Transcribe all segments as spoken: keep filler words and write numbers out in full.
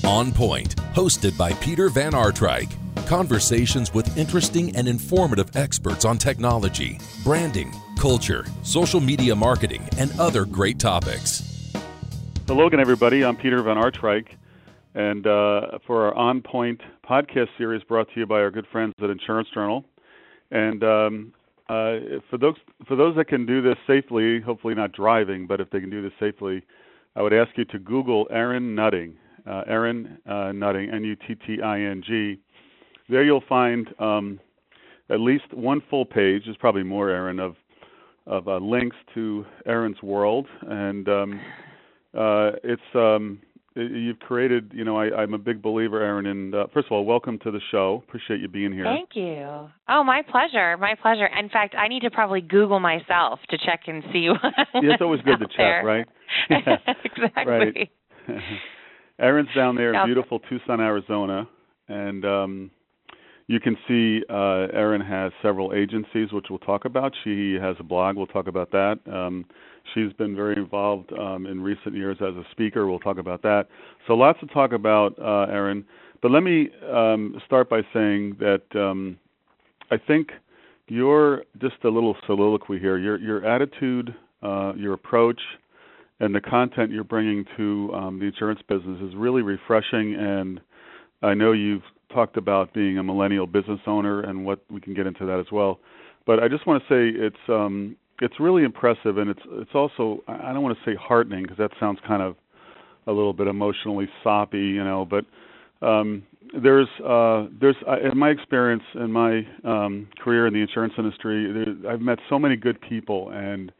On Point, hosted by Peter Van Aardrijk. Conversations with interesting and informative experts on technology, branding, culture, social media marketing, and other great topics. Hello again, everybody. I'm Peter Van Aardrijk, and uh, for our On Point podcast series brought to you by our good friends at Insurance Journal. And um, uh, for those for those that can do this safely, hopefully not driving, but if they can do this safely, I would ask you to Google Erin Nutting, uh, Erin uh, Nutting, N U T T I N G. There you'll find um, at least one full page, there's probably more, Erin, of of uh, links to Erin's world, and um, uh, it's um, you've created. You know, I, I'm a big believer, Erin. And uh, first of all, welcome to the show. Appreciate you being here. Thank you. Oh, my pleasure. My pleasure. In fact, I need to probably Google myself to check and see what yeah, it's always good to check, there. right? Exactly. Right. Erin's down there in Yep. beautiful Tucson, Arizona, and um, you can see uh, Erin has several agencies, which we'll talk about. She has a blog. We'll talk about that. Um, she's been very involved um, in recent years as a speaker. We'll talk about that. So lots to talk about, uh, Erin. But let me um, start by saying that um, I think your, just a little soliloquy here, your, your attitude, uh, your approach, and the content you're bringing to um, the insurance business is really refreshing. And I know you've talked about being a millennial business owner, and what we can get into that as well. But I just want to say it's um, it's really impressive, and it's it's also, I don't want to say heartening because that sounds kind of a little bit emotionally soppy, you know. But um, there's uh, there's in my experience in my um, career in the insurance industry, there, I've met so many good people, and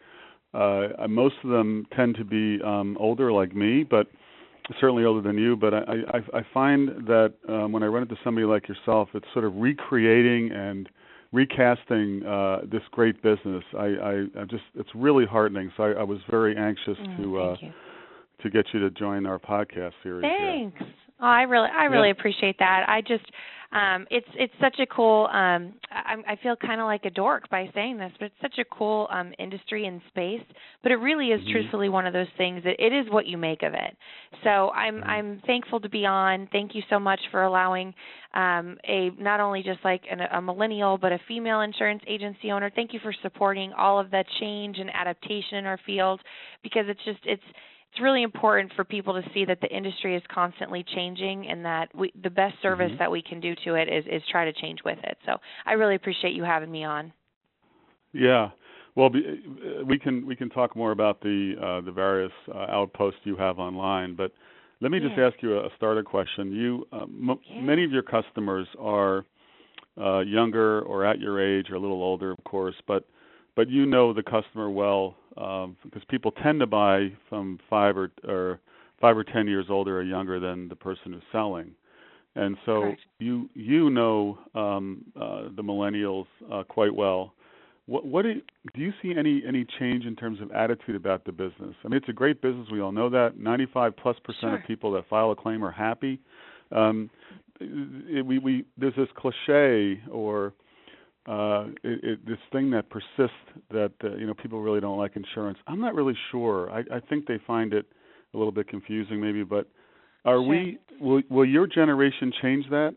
uh, most of them tend to be um, older like me, but certainly older than you, but I, I, I find that um, when I run into somebody like yourself, it's sort of recreating and recasting uh, this great business. I, I, I just, it's really heartening. So I, I was very anxious Mm, to uh, thank you. to get you to join our podcast series. Thanks. Oh, I really, I really Yeah. appreciate that. I just, um, it's it's such a cool. Um, I, I feel kind of like a dork by saying this, but it's such a cool um, industry and space. But it really is Mm-hmm. truthfully one of those things that it is what you make of it. So I'm Mm-hmm. I'm thankful to be on. Thank you so much for allowing um, a not only just like an, a millennial, but a female insurance agency owner. Thank you for supporting all of the change and adaptation in our field, because it's just it's. It's really important for people to see that the industry is constantly changing, and that we, the best service Mm-hmm. that we can do to it is, is try to change with it. So I really appreciate you having me on. Yeah. Well, be, we can we can talk more about the uh, the various uh, outposts you have online, but let me just Yeah. ask you a starter question. You uh, m- Yeah. many of your customers are uh, younger or at your age or a little older, of course, but but you know the customer well, um, because people tend to buy from five or or five or ten years older or younger than the person who's selling, and so Correct. you you know um, uh, the millennials uh, quite well. What, what do, you, do you see any any change in terms of attitude about the business? I mean, it's a great business. We all know that. ninety-five plus percent Sure. of people that file a claim are happy. Um, it, we we there's this cliche or uh, it, it, this thing that persists that uh, you know people really don't like insurance. I'm not really sure. I, I think they find it a little bit confusing, maybe. But are Sure. we? Will will your generation change that?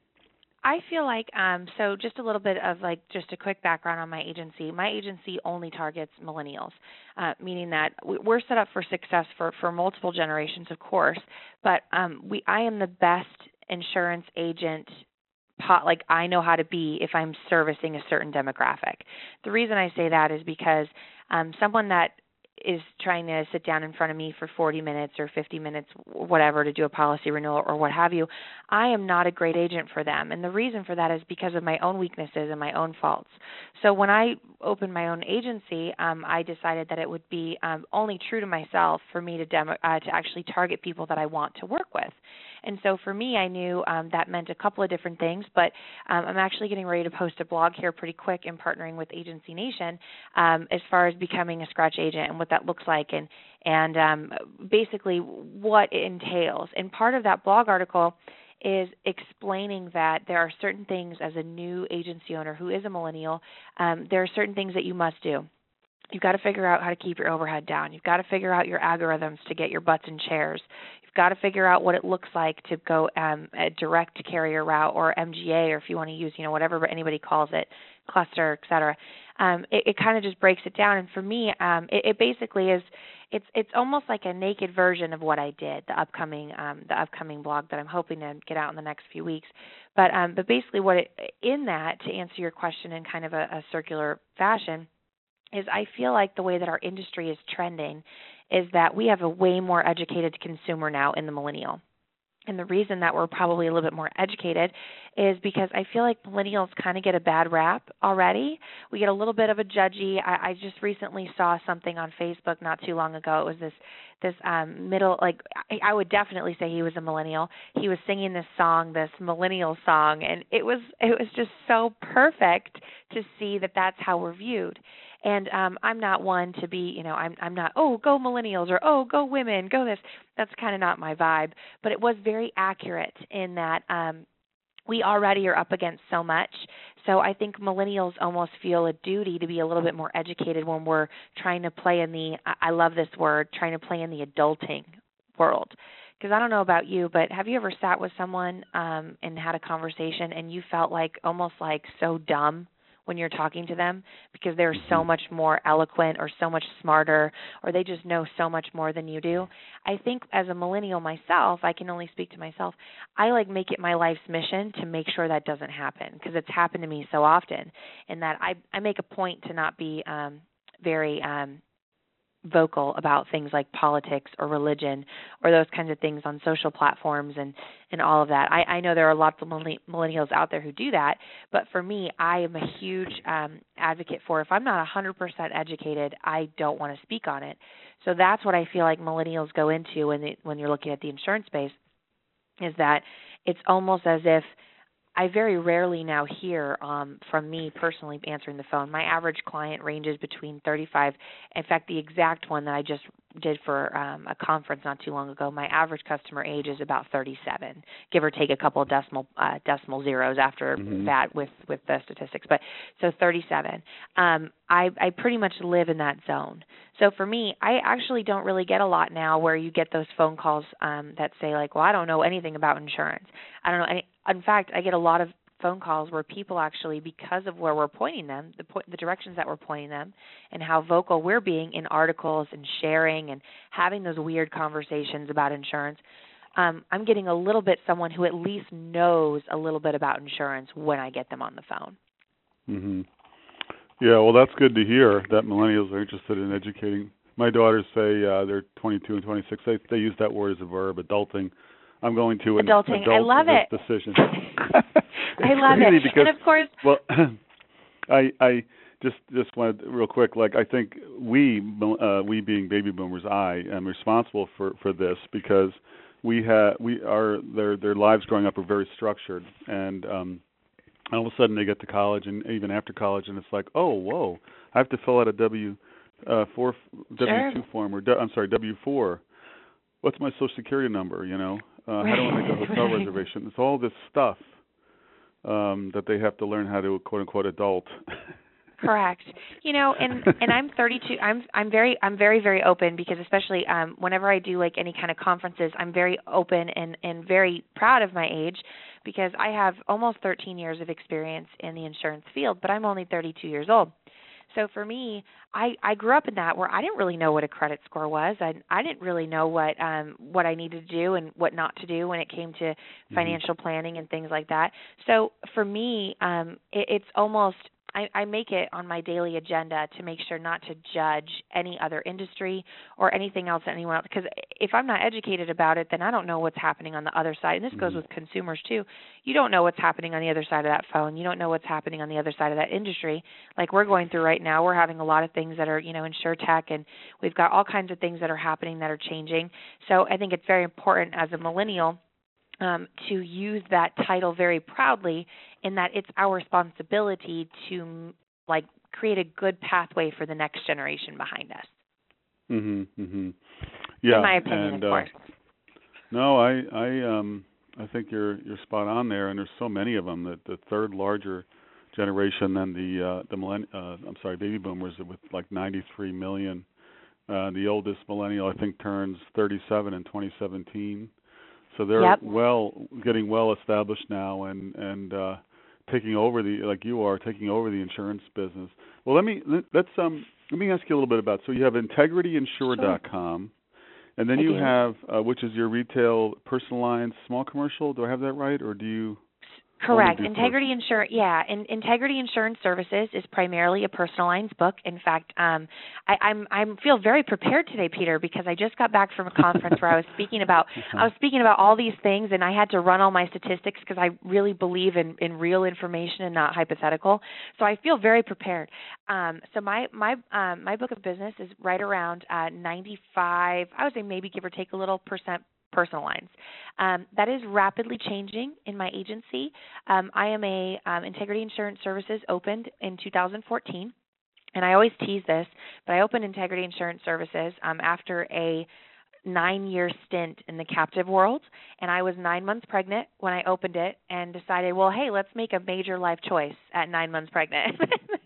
I feel like, um, so just a little bit of like just a quick background on my agency. My agency only targets millennials, uh, meaning that we- we're set up for success for, for multiple generations, of course, but um, we I am the best insurance agent pot, like I know how to be if I'm servicing a certain demographic. The reason I say that is because um, someone that is trying to sit down in front of me for forty minutes or fifty minutes, whatever, to do a policy renewal or what have you, I am not a great agent for them. And the reason for that is because of my own weaknesses and my own faults. So when I opened my own agency, um, I decided that it would be um, only true to myself for me to demo, uh, to actually target people that I want to work with. And so for me, I knew um, that meant a couple of different things, but um, I'm actually getting ready to post a blog here pretty quick in partnering with Agency Nation um, as far as becoming a scratch agent and what that looks like, and, and um, basically what it entails. And part of that blog article is explaining that there are certain things as a new agency owner who is a millennial, um, there are certain things that you must do. You've got to figure out how to keep your overhead down. You've got to figure out your algorithms to get your butts in chairs. You've got to figure out what it looks like to go um, a direct carrier route or M G A, or if you want to use, you know, whatever anybody calls it, cluster, et cetera. Um, it, it kind of just breaks it down. And for me, um, it, it basically is, it's it's almost like a naked version of what I did, the upcoming um, the upcoming blog that I'm hoping to get out in the next few weeks. But um, but basically, what it, in that, to answer your question in kind of a, a circular fashion, is I feel like the way that our industry is trending is that we have a way more educated consumer now in the millennial. And the reason that we're probably a little bit more educated is because I feel like millennials kind of get a bad rap already. We get a little bit of a judgy. I, I just recently saw something on Facebook not too long ago. It was this this um, middle, like I, I would definitely say he was a millennial. He was singing this song, this millennial song, and it was it was just so perfect to see that that's how we're viewed. And um, I'm not one to be, you know, I'm I'm not, oh, go millennials, or oh, go women, go this. That's kind of not my vibe. But it was very accurate in that um, we already are up against so much. So I think millennials almost feel a duty to be a little bit more educated when we're trying to play in the, I love this word, trying to play in the adulting world. Because I don't know about you, but have you ever sat with someone um, and had a conversation and you felt like almost like so dumb when you're talking to them because they're so much more eloquent or so much smarter, or they just know so much more than you do? I think as a millennial myself, I can only speak to myself, I like make it my life's mission to make sure that doesn't happen, because it's happened to me so often, and that I, I make a point to not be um, very um, vocal about things like politics or religion or those kinds of things on social platforms and, and all of that. I, I know there are lots of millennials out there who do that, but for me, I am a huge um, advocate for if I'm not one hundred percent educated, I don't want to speak on it. So that's what I feel like millennials go into when they, when you're looking at the insurance space, is that it's almost as if I very rarely now hear um, from me personally answering the phone. My average client ranges between thirty-five. In fact, the exact one that I just did for um, a conference not too long ago, my average customer age is about thirty-seven, give or take a couple of decimal uh, decimal zeros after mm-hmm. that with, with the statistics. But so thirty-seven. Um, I, I pretty much live in that zone. So for me, I actually don't really get a lot now where you get those phone calls um, that say like, well, I don't know anything about insurance. I don't know any. In fact, I get a lot of phone calls where people actually, because of where we're pointing them, the, po- the directions that we're pointing them, and how vocal we're being in articles and sharing and having those weird conversations about insurance, um, I'm getting a little bit someone who at least knows a little bit about insurance when I get them on the phone. Mm-hmm. Yeah, well, that's good to hear that millennials are interested in educating. My daughters say uh, they're twenty-two and twenty-six. They, they use that word as a verb, adulting. I'm going to an adulting. adult I love this it. decision. I love it. Because, and of course, well, I I just just wanted real quick. Like I think we uh, we being baby boomers, I am responsible for, for this because we have we are their their lives growing up are very structured, and um, all of a sudden they get to college and even after college, and it's like, oh whoa, I have to fill out a W uh, four W two sure. form or I'm sorry W four. What's my social security number? You know. Uh, how do I make a hotel right. reservation? It's all this stuff um, that they have to learn how to quote unquote adult. Correct. You know, and and I'm thirty-two. I'm I'm very I'm very very open because especially um, whenever I do like any kind of conferences, I'm very open and and very proud of my age because I have almost thirteen years of experience in the insurance field, but I'm only thirty-two years old. So for me, I, I grew up in that where I didn't really know what a credit score was. I I didn't really know what um what I needed to do and what not to do when it came to financial mm-hmm. planning and things like that. So for me, um, it, it's almost I, I make it on my daily agenda to make sure not to judge any other industry or anything else that anyone else, because if I'm not educated about it, then I don't know what's happening on the other side. And this mm-hmm. goes with consumers too. You don't know what's happening on the other side of that phone. You don't know what's happening on the other side of that industry. Like we're going through right now, we're having a lot of things that are, you know, InsurTech, and we've got all kinds of things that are happening that are changing. So I think it's very important as a millennial Um, to use that title very proudly, in that it's our responsibility to like create a good pathway for the next generation behind us. Mhm. Mhm. Yeah. In my opinion, and, of course. Uh, no, I I um I think you're you're spot on there, and there's so many of them that the third larger generation than the uh, the millenn- uh, I'm sorry baby boomers with like ninety-three million Uh, the oldest millennial, I think, turns thirty-seven in twenty seventeen. So they're Yep. well, getting well established now, and and uh, taking over the like you are taking over the insurance business. Well, let me let's um let me ask you a little bit about. So you have integrity insure dot com, and then I you do. have uh, which is your retail personal lines small commercial. Do I have that right, or do you? Correct. do Integrity Insurance, yeah. In, Integrity Insurance Services is primarily a personal lines book. In fact, um, I, I'm I feel very prepared today, Peter, because I just got back from a conference where I was speaking about I was speaking about all these things, and I had to run all my statistics because I really believe in, in real information and not hypothetical. So I feel very prepared. Um, so my my um, my book of business is right around uh, ninety-five. I would say maybe give or take a little percent. Personal lines. Um, that is rapidly changing in my agency. Um, I am a um, Integrity Insurance Services opened in two thousand fourteen, and I always tease this, but I opened Integrity Insurance Services um, after a nine-year stint in the captive world, and I was nine months pregnant when I opened it and decided, well, hey, let's make a major life choice at nine months pregnant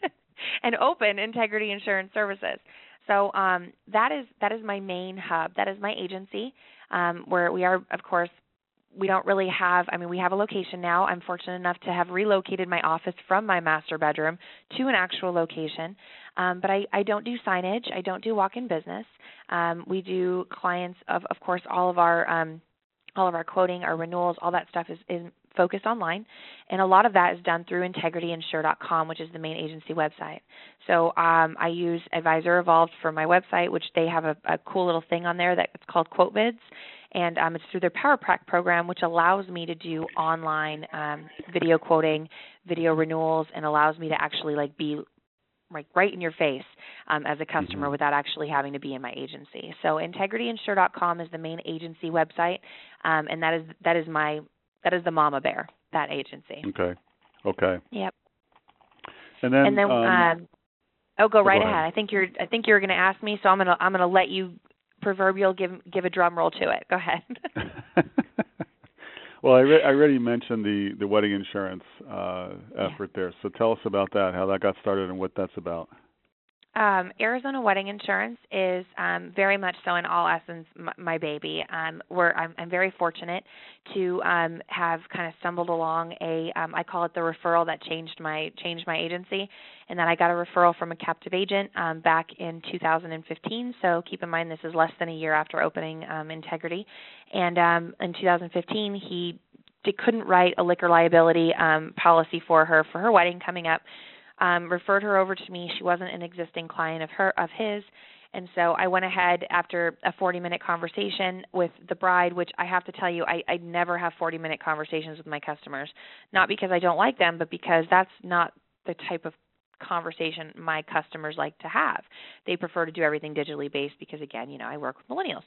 and open Integrity Insurance Services. So um, that is that is my main hub. That is my agency, um, where we are, of course, we don't really have, I mean, we have a location now. I'm fortunate enough to have relocated my office from my master bedroom to an actual location. Um, but I, I don't do signage. I don't do walk-in business. Um, we do clients of, of course, all of our um, all of our quoting, our renewals, all that stuff is, is focused online, and a lot of that is done through integrity insure dot com, which is the main agency website. So um, I use Advisor Evolved for my website, which they have a, a cool little thing on there that's called QuoteVids, and um, it's through their PowerPrac program, which allows me to do online um, video quoting, video renewals, and allows me to actually like be like right in your face um, as a customer Mm-hmm. without actually having to be in my agency. So integrity insure dot com is the main agency website, um, and that is that is my that is the mama bear, that agency. Okay. Okay. Yep. And then, and then um, um, oh, go oh, right go ahead. ahead. I think you're I think you're going to ask me, so I'm gonna I'm gonna let you proverbial give give a drum roll to it. Go ahead. Well, I, re- I already mentioned the, the wedding insurance uh, effort yeah. there. So tell us about that, how that got started and what that's about. Um, Arizona Wedding Insurance is um, very much so in all essence my, my baby. Um, we're, I'm, I'm very fortunate to um, have kind of stumbled along a, um, I call it the referral that changed my changed my agency, and that I got a referral from a captive agent um, back in two thousand fifteen. So keep in mind this is less than a year after opening um, Integrity, and um, in two thousand fifteen he d- couldn't write a liquor liability um, policy for her for her wedding coming up. Um, referred her over to me. She wasn't an existing client of her of his, and so I went ahead after a forty-minute conversation with the bride, which I have to tell you, I, I never have forty-minute conversations with my customers, not because I don't like them, but because that's not the type of conversation my customers like to have. They prefer to do everything digitally based because, again, you know, I work with millennials.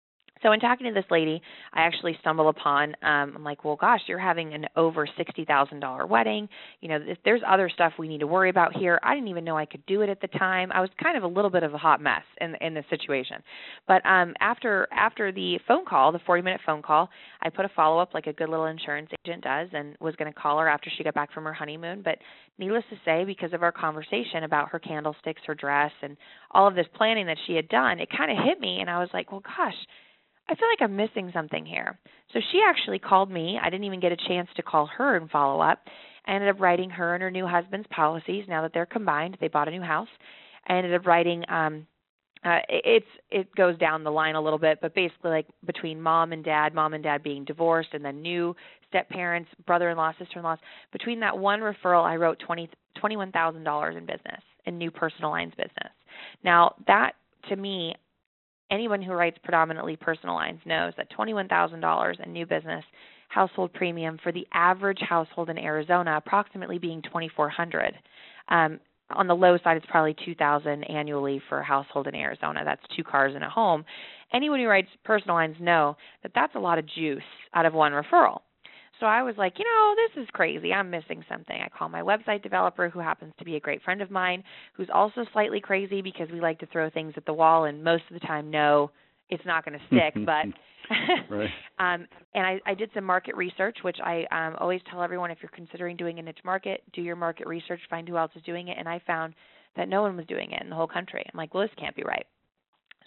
So in talking to this lady, I actually stumbled upon, um, I'm like, well, gosh, you're having an over sixty thousand dollars wedding. You know, if there's other stuff we need to worry about here. I didn't even know I could do it at the time. I was kind of a little bit of a hot mess in, in this situation. But um, after after the phone call, the forty-minute phone call, I put a follow-up like a good little insurance agent does and was going to call her after she got back from her honeymoon. But needless to say, because of our conversation about her candlesticks, her dress, and all of this planning that she had done, it kind of hit me, and I was like, well, gosh, I feel like I'm missing something here. So she actually called me. I didn't even get a chance to call her and follow up. I ended up writing her and her new husband's policies. Now that they're combined, they bought a new house. I ended up writing, um, uh, it's it goes down the line a little bit, but basically like between mom and dad, mom and dad being divorced, and then new step-parents, brother-in-law, sister-in-laws. Between that one referral, I wrote twenty, twenty-one thousand dollars in business, in new personal lines business. Now that, to me, anyone who writes predominantly personal lines knows that twenty-one thousand dollars in new business household premium for the average household in Arizona approximately being twenty-four hundred dollars. Um, on the low side, it's probably two thousand dollars annually for a household in Arizona. That's two cars and a home. Anyone who writes personal lines know that that's a lot of juice out of one referral. So I was like, you know, this is crazy. I'm missing something. I call my website developer, who happens to be a great friend of mine, who's also slightly crazy because we like to throw things at the wall, and most of the time, no, it's not going to stick. But right. um, and I, I did some market research, which I um, always tell everyone, if you're considering doing a niche market, do your market research, find who else is doing it. And I found that no one was doing it in the whole country. I'm like, well, this can't be right.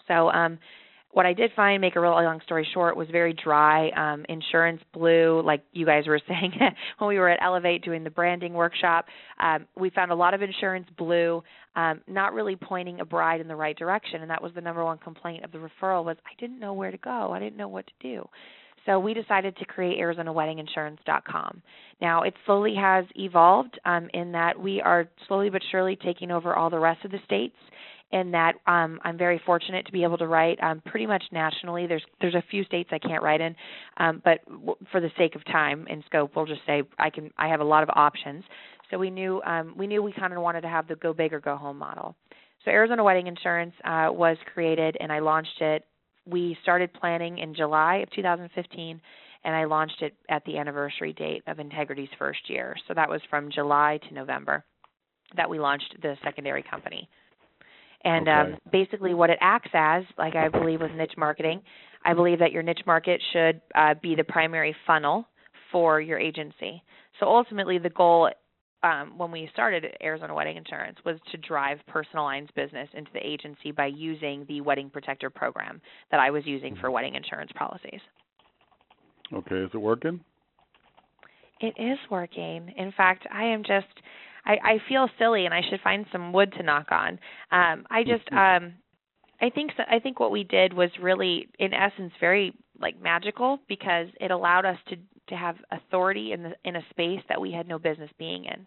So um, what I did find, make a really long story short, was very dry. Um, insurance blew, like you guys were saying when we were at Elevate doing the branding workshop. Um, we found a lot of insurance blew, um, not really pointing a bride in the right direction, and that was the number one complaint of the referral was I didn't know where to go. I didn't know what to do. So we decided to create Arizona Wedding Insurance dot com. Now, it slowly has evolved um, in that we are slowly but surely taking over all the rest of the states, in that um, I'm very fortunate to be able to write um, pretty much nationally. There's there's a few states I can't write in, um, but w- for the sake of time and scope, we'll just say I can. I have a lot of options. So we knew um, we knew we kind of wanted to have the go big or go home model. So Arizona Wedding Insurance uh, was created, and I launched it. We started planning in July of two thousand fifteen, and I launched it at the anniversary date of Integrity's first year. So that was from July to November that we launched the secondary company. And okay. um, basically what it acts as, like I believe with niche marketing, I believe that your niche market should uh, be the primary funnel for your agency. So ultimately the goal Um, when we started Arizona Wedding Insurance was to drive personal lines business into the agency by using the Wedding Protector program that I was using for wedding insurance policies. Okay, is it working? It is working. In fact, I am just, I, I feel silly and I should find some wood to knock on. Um, I just, um, I think so, I think what we did was really, in essence, very like magical because it allowed us to, to have authority in the in a space that we had no business being in.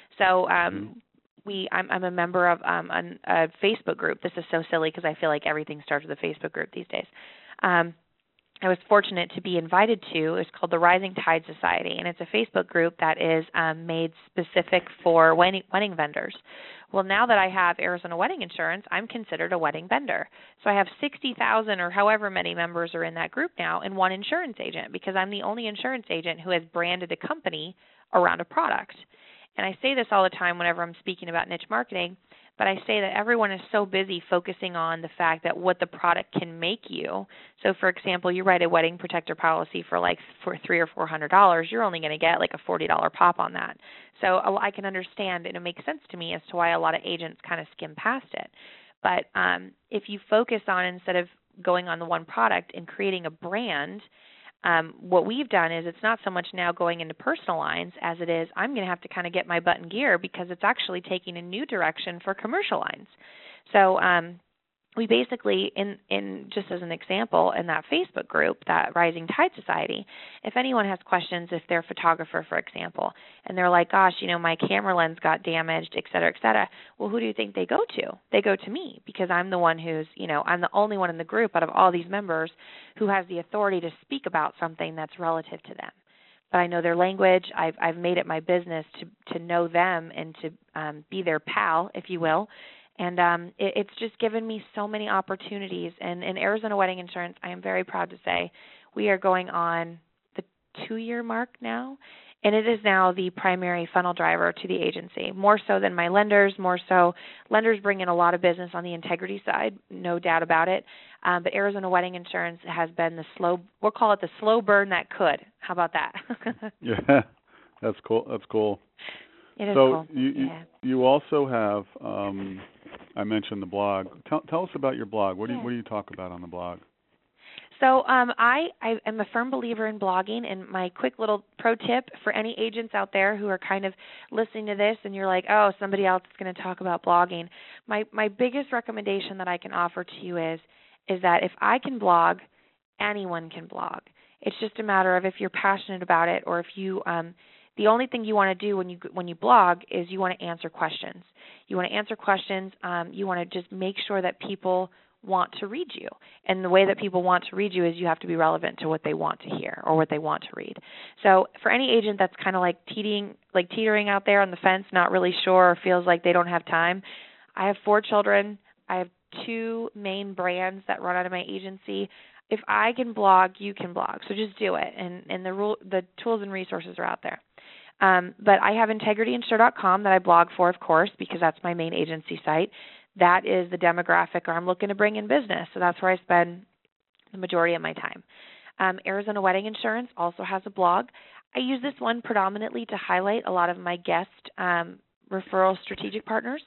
So um, mm-hmm. we, I'm, I'm a member of um, an, a Facebook group. This is so silly because I feel like everything starts with a Facebook group these days. Um, I was fortunate to be invited to. It's called the Rising Tide Society, and it's a Facebook group that is um, made specific for wedding, wedding vendors. Well, now that I have Arizona Wedding Insurance, I'm considered a wedding vendor. So I have sixty thousand or however many members are in that group now and one insurance agent because I'm the only insurance agent who has branded a company around a product. And I say this all the time whenever I'm speaking about niche marketing, but I say that everyone is so busy focusing on the fact that what the product can make you. So, for example, you write a wedding protector policy for like for three or four hundred dollars, you're only going to get like a forty dollars pop on that. So I can understand, and it makes sense to me as to why a lot of agents kind of skim past it. But um, if you focus on, instead of going on the one product and creating a brand, Um, what we've done is it's not so much now going into personal lines as it is I'm going to have to kind of get my butt in gear because it's actually taking a new direction for commercial lines. So um, we basically, in, in just as an example, in that Facebook group, that Rising Tide Society, if anyone has questions, if they're a photographer, for example, and they're like, gosh, you know, my camera lens got damaged, et cetera, et cetera, well, who do you think they go to? They go to me because I'm the one who's, you know, I'm the only one in the group out of all these members who has the authority to speak about something that's relative to them. But I know their language. I've, I've made it my business to, to know them and to um, be their pal, if you will. And um, it, it's just given me so many opportunities. And in Arizona Wedding Insurance, I am very proud to say we are going on the two-year mark now, and it is now the primary funnel driver to the agency, more so than my lenders, more so. Lenders bring in a lot of business on the integrity side, no doubt about it. Um, but Arizona Wedding Insurance has been the slow, we'll call it the slow burn that could. How about that? Yeah, that's cool. That's cool. It is so cool. you, yeah. you you also have, um, I mentioned the blog. Tell, tell us about your blog. What do yeah. you what do you talk about on the blog? So um, I, I am a firm believer in blogging, and my quick little pro tip for any agents out there who are kind of listening to this and you're like, oh, somebody else is going to talk about blogging, my, my biggest recommendation that I can offer to you is, is that if I can blog, anyone can blog. It's just a matter of if you're passionate about it or if you um, – the only thing you want to do when you when you blog is you want to answer questions. You want to answer questions. Um, you want to just make sure that people want to read you. And the way that people want to read you is you have to be relevant to what they want to hear or what they want to read. So for any agent that's kind of like teetering, like teetering out there on the fence, not really sure or feels like they don't have time, I have four children. I have two main brands that run out of my agency. If I can blog, you can blog. So just do it. And, and the rule, the tools and resources are out there. Um, but I have integrity insure dot com that I blog for, of course, because that's my main agency site. That is the demographic I'm looking to bring in business. So that's where I spend the majority of my time. Um, Arizona Wedding Insurance also has a blog. I use this one predominantly to highlight a lot of my guest um, referral strategic partners.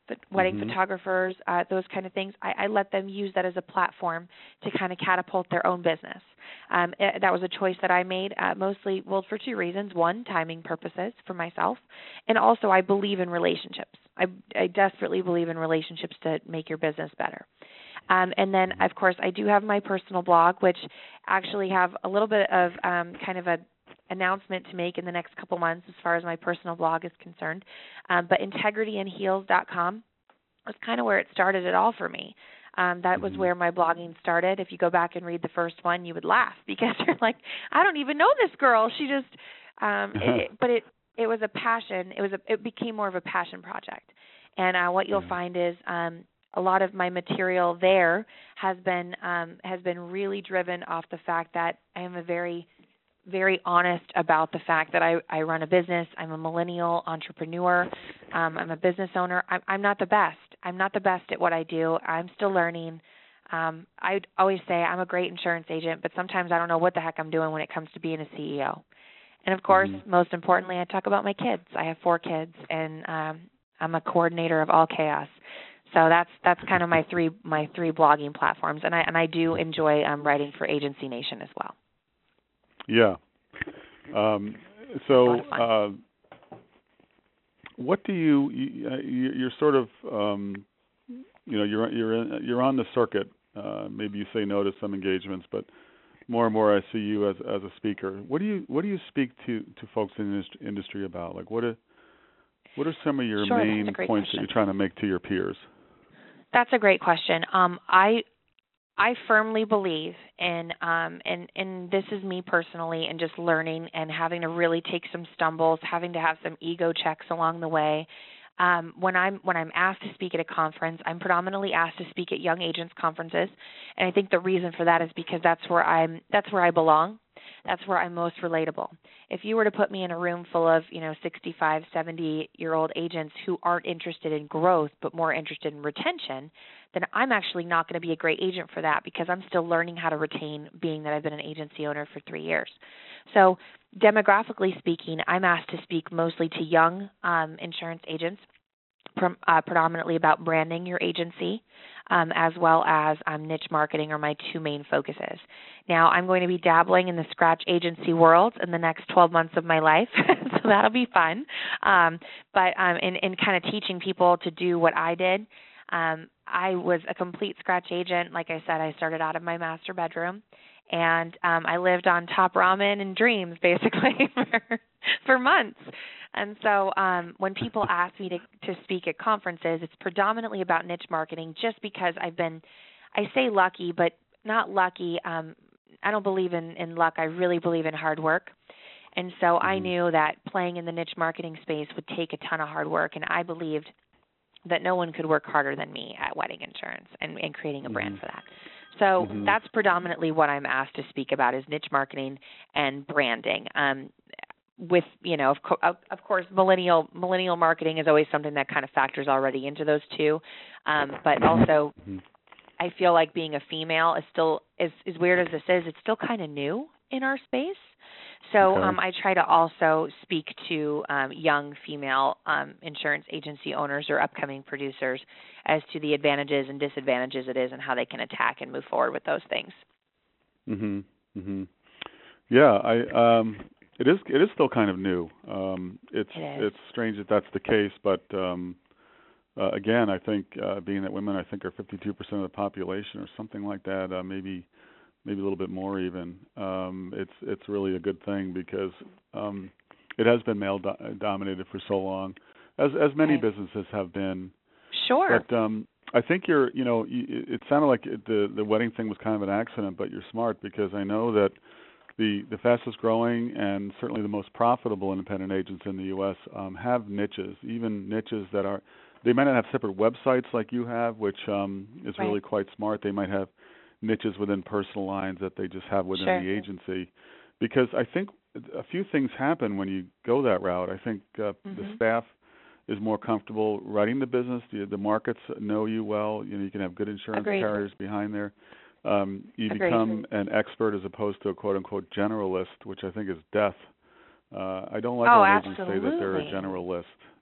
wedding Mm-hmm. photographers, uh, those kind of things. I, I let them use that as a platform to kind of catapult their own business. Um, it, that was a choice that I made, uh, mostly, well, for two reasons. One, timing purposes for myself, and also I believe in relationships. I, I desperately believe in relationships to make your business better. Um, and then, of course, I do have my personal blog, which actually have a little bit of um, kind of a announcement to make in the next couple months as far as my personal blog is concerned. Um, but integrity and heels dot com was kind of where it started it all for me. Um, that was Mm-hmm. where my blogging started. If you go back and read the first one, you would laugh because you're like, I don't even know this girl. She just, um, it, it, but it, it was a passion. It was a, it became more of a passion project. And uh, what you'll Yeah. find is um, a lot of my material there has been um, has been really driven off the fact that I am a very very honest about the fact that I, I run a business. I'm a millennial entrepreneur. Um, I'm a business owner. I'm, I'm not the best. I'm not the best at what I do. I'm still learning. Um, I always say I'm a great insurance agent, but sometimes I don't know what the heck I'm doing when it comes to being a C E O. And, of course, Mm-hmm. most importantly, I talk about my kids. I have four kids, and um, I'm a coordinator of all chaos. So that's that's kind of my three my three blogging platforms, and I and I do enjoy um, writing for Agency Nation as well. Yeah. Um, so, uh, what do you, you uh, you're sort of, um, you know, you're you're in, you're on the circuit. Uh, maybe you say no to some engagements, but more and more I see you as as a speaker. What do you what do you speak to, to folks in this industry about? Like, what are what are some of your Sure, main that's a great points question. that you're trying to make to your peers? That's a great question. Um, I I firmly believe in, um, and, and this is me personally, and just learning and having to really take some stumbles, having to have some ego checks along the way. Um, when I'm when I'm asked to speak at a conference, I'm predominantly asked to speak at young agents conferences, and I think the reason for that is because that's where I'm that's where I belong. That's where I'm most relatable. If you were to put me in a room full of, you know, sixty-five, seventy-year-old agents who aren't interested in growth but more interested in retention, then I'm actually not going to be a great agent for that because I'm still learning how to retain, being that I've been an agency owner for three years. So demographically speaking, I'm asked to speak mostly to young um, insurance agents, pre- uh, predominantly about branding your agency, um, as well as um, niche marketing are my two main focuses. Now, I'm going to be dabbling in the scratch agency world in the next twelve months of my life, so that'll be fun. Um, but um, in, in kind of teaching people to do what I did, um, I was a complete scratch agent. Like I said, I started out of my master bedroom, and um, I lived on top ramen and dreams, basically, for, for months. And so um, when people ask me to, to speak at conferences, it's predominantly about niche marketing just because I've been, I say lucky, but not lucky. Um, I don't believe in, in luck. I really believe in hard work. And so mm-hmm. I knew that playing in the niche marketing space would take a ton of hard work, and I believed that no one could work harder than me at wedding insurance and, and creating a brand mm-hmm. for that. So mm-hmm. that's predominantly what I'm asked to speak about is niche marketing and branding. Um, with, you know, of, co- of course, millennial millennial marketing is always something that kind of factors already into those two. Um, but also, mm-hmm. I feel like being a female is still, as, as weird as this is, it's still kind of new in our space. So okay. um, I try to also speak to um, young female um, insurance agency owners or upcoming producers as to the advantages and disadvantages it is and how they can attack and move forward with those things. Mhm. Mhm. Yeah, I um it is it is still kind of new. Um it's it is. It's strange that that's the case, but um uh, again, I think uh, being that women I think are fifty-two percent of the population or something like that, uh, maybe maybe a little bit more even. Um, it's it's really a good thing because um, it has been male do- dominated for so long, as as many right. businesses have been. Sure. But um, I think you're, you know, you, it sounded like the the wedding thing was kind of an accident, but you're smart because I know that the the fastest growing and certainly the most profitable independent agents in the U S um, have niches, even niches that are, they might not have separate websites like you have, which um, is right. really quite smart. They might have niches within personal lines that they just have within sure. the agency, because I think a few things happen when you go that route. I think uh, mm-hmm. the staff is more comfortable writing the business. The, the markets know you well. You know, you can have good insurance Agreed. carriers behind there. Um, you Agreed. become an expert as opposed to a quote-unquote generalist, which I think is death. Uh, I don't like oh, when agents absolutely. say that they're a generalist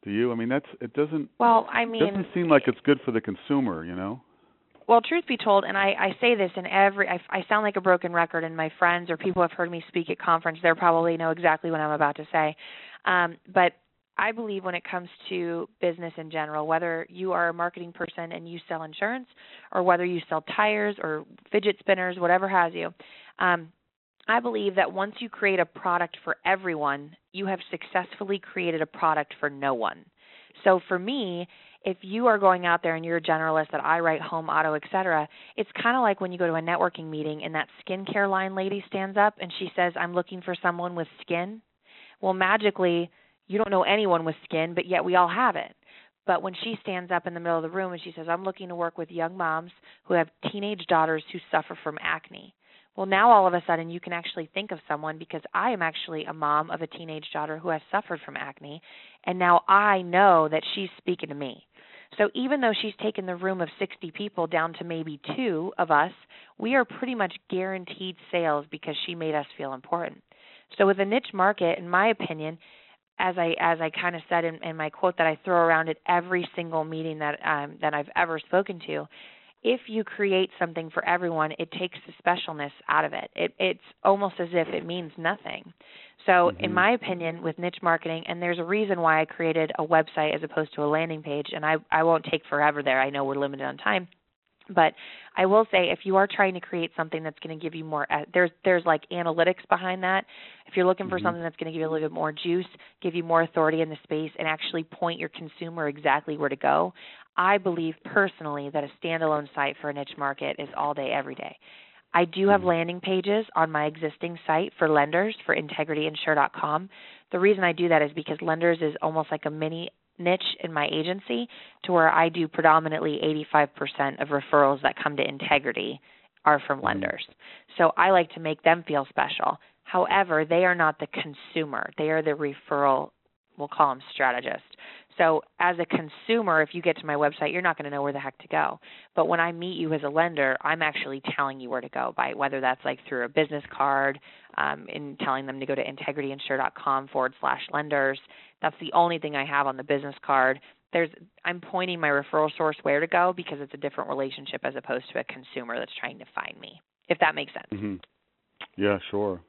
Do you? I mean, that's it doesn't Well, I mean, doesn't seem like it's good for the consumer, you know? Well, truth be told, and I, I say this in every, I, I sound like a broken record, and my friends or people who have heard me speak at conference, they probably know exactly what I'm about to say. Um, but I believe when it comes to business in general, whether you are a marketing person and you sell insurance, or whether you sell tires or fidget spinners, whatever has you, um, I believe that once you create a product for everyone, you have successfully created a product for no one. So for me, if you are going out there and you're a generalist that I write home, auto, et cetera, it's kind of like when you go to a networking meeting and that skincare line lady stands up and she says, I'm looking for someone with skin. Well, magically, you don't know anyone with skin, but yet we all have it. But when she stands up in the middle of the room and she says, I'm looking to work with young moms who have teenage daughters who suffer from acne. Well, now all of a sudden you can actually think of someone, because I am actually a mom of a teenage daughter who has suffered from acne, and now I know that she's speaking to me. So even though she's taken the room of sixty people down to maybe two of us, we are pretty much guaranteed sales because she made us feel important. So with a niche market, in my opinion, as I as I kind of said in, in my quote that I throw around at every single meeting that um, that I've ever spoken to, if you create something for everyone, it takes the specialness out of it. it it's almost as if it means nothing. So mm-hmm. in my opinion, with niche marketing, and there's a reason why I created a website as opposed to a landing page, and I, I won't take forever there. I know we're limited on time. But I will say, if you are trying to create something that's going to give you more, uh, there's there's like analytics behind that. If you're looking for mm-hmm. something that's going to give you a little bit more juice, give you more authority in the space, and actually point your consumer exactly where to go, I believe personally that a standalone site for a niche market is all day, every day. I do have landing pages on my existing site for lenders for integrity insure dot com. The reason I do that is because lenders is almost like a mini niche in my agency, to where I do predominantly eighty-five percent of referrals that come to Integrity are from lenders. So I like to make them feel special. However, they are not the consumer. They are the referral, we'll call them strategist. So as a consumer, if you get to my website, you're not going to know where the heck to go. But when I meet you as a lender, I'm actually telling you where to go, by whether that's like through a business card, um, and telling them to go to integrity insure dot com forward slash lenders. That's the only thing I have on the business card. There's, I'm pointing my referral source where to go, because it's a different relationship as opposed to a consumer that's trying to find me, if that makes sense. Mm-hmm. Yeah, sure.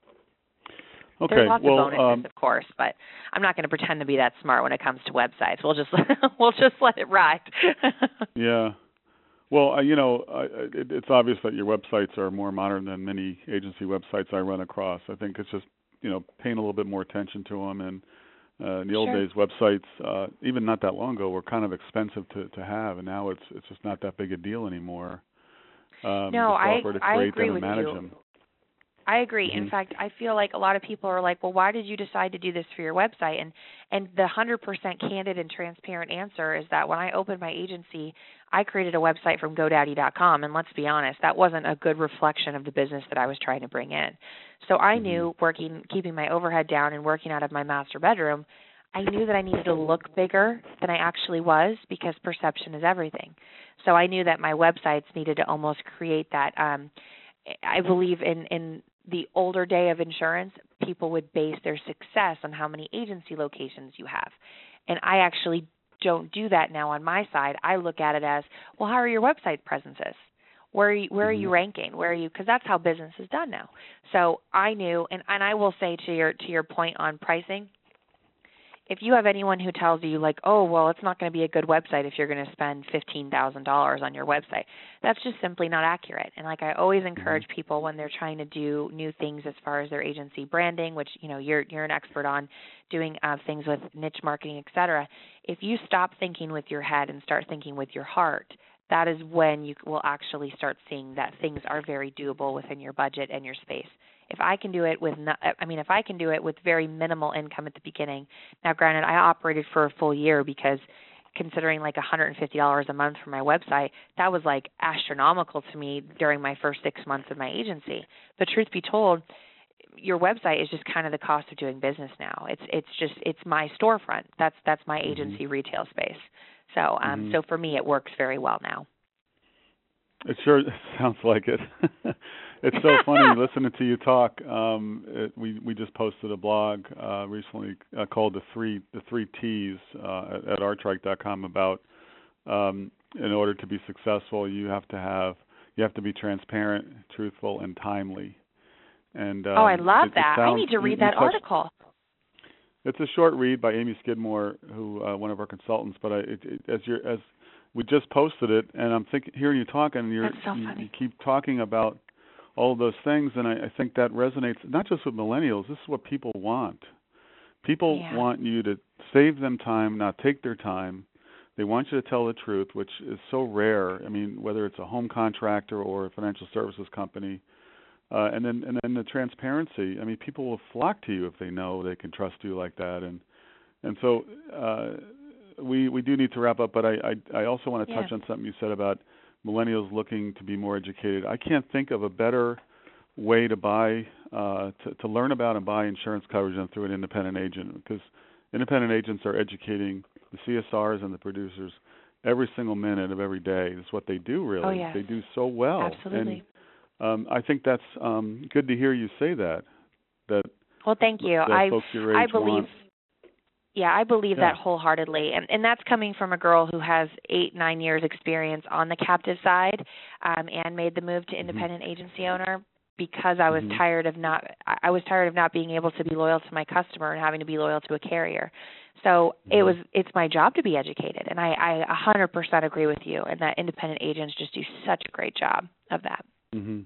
Okay, There's lots well, of bonuses, um, of course, but I'm not going to pretend to be that smart when it comes to websites. We'll just we'll just let it ride. Yeah. Well, uh, you know, uh, it, it's obvious that your websites are more modern than many agency websites I run across. I think it's just, you know, paying a little bit more attention to them. And uh, in the old Sure. days, websites, uh, even not that long ago, were kind of expensive to, to have, and now it's it's just not that big a deal anymore. Um, no, the I software to I create agree them with and manage you. them. I agree. Mm-hmm. In fact, I feel like a lot of people are like, well, why did you decide to do this for your website? And and the one hundred percent candid and transparent answer is that when I opened my agency, I created a website from GoDaddy dot com, and let's be honest, that wasn't a good reflection of the business that I was trying to bring in. So I mm-hmm. knew, working, keeping my overhead down and working out of my master bedroom, I knew that I needed to look bigger than I actually was, because perception is everything. So I knew that my websites needed to almost create that. Um, I believe in, in the older day of insurance, people would base their success on how many agency locations you have. And I actually don't do that now on my side. I look at it as, well, how are your website presences? Where are you, where are you ranking? Where are you? Because that's how business is done now. So I knew, and, and I will say to your to your point on pricing, if you have anyone who tells you like, oh, well, it's not going to be a good website if you're going to spend fifteen thousand dollars on your website, that's just simply not accurate. And like I always encourage people when they're trying to do new things as far as their agency branding, which, you know, you're you're an expert on doing uh, things with niche marketing, et cetera. If you stop thinking with your head and start thinking with your heart, that is when you will actually start seeing that things are very doable within your budget and your space. If I can do it with, no, I mean, if I can do it with very minimal income at the beginning. Now, granted, I operated for a full year, because considering like one hundred fifty dollars a month for my website, that was like astronomical to me during my first six months of my agency. But truth be told, your website is just kind of the cost of doing business now. It's it's just it's my storefront. That's that's my agency mm-hmm. retail space. So um, mm-hmm. so for me, it works very well now. It sure sounds like it. it's so funny listening to you talk. Um, it, we we just posted a blog uh, recently uh, called the three the three T's uh, at, at artrike dot com about um, in order to be successful, you have to have you have to be transparent, truthful, and timely. And um, oh, I love it, that. It sounds, I need to read you, that you touched, article. It's a short read by Amy Skidmore, who uh, one of our consultants. But I, it, it, as you're as we just posted it, and I'm thinking, hearing you talk, and you're, That's so you, funny. you keep talking about all of those things, and I, I think that resonates not just with millennials. This is what people want. People yeah. want you to save them time, not take their time. They want you to tell the truth, which is so rare. I mean, whether it's a home contractor or a financial services company. Uh, and then, and then the transparency. I mean, people will flock to you if they know they can trust you like that. And and so uh, we we do need to wrap up. But I I, I also want to yeah. touch on something you said about millennials looking to be more educated. I can't think of a better way to buy uh, to to learn about and buy insurance coverage than through an independent agent, because independent agents are educating the C S Rs and the producers every single minute of every day. It's what they do, really. Oh, yes. They do so well. Absolutely. And, Um, I think that's um, good to hear you say that. That well, thank you. That I folks your I age believe. want. Yeah, I believe Yeah. that wholeheartedly, and and that's coming from a girl who has eight nine years experience on the captive side, um, and made the move to independent mm-hmm. agency owner because I was mm-hmm. tired of not I was tired of not being able to be loyal to my customer and having to be loyal to a carrier. So mm-hmm. it was it's my job to be educated, and I I one hundred percent agree with you. And that independent agents just do such a great job of that. Mm-hmm.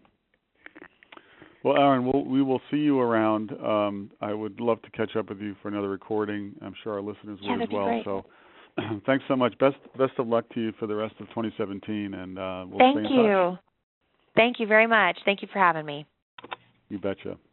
Well, Aaron, we'll, we will see you around. Um, I would love to catch up with you for another recording. I'm sure our listeners yeah, will as well. Great. So, thanks so much. Best best of luck to you for the rest of twenty seventeen, and uh, we'll Thank stay in you. touch. Thank you very much. Thank you for having me. You betcha.